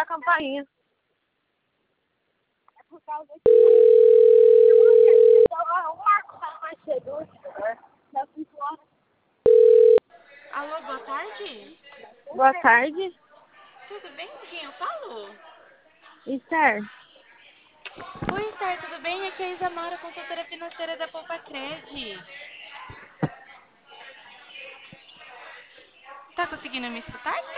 tocaram a campainha. É por causa que Alô, boa tarde. Boa tarde, Tudo bem? Com quem eu falo? Esther. Oi, Esther, tudo bem? Aqui é a Isamara, consultora financeira da Poupa-Cred. Tá conseguindo me escutar, Esther?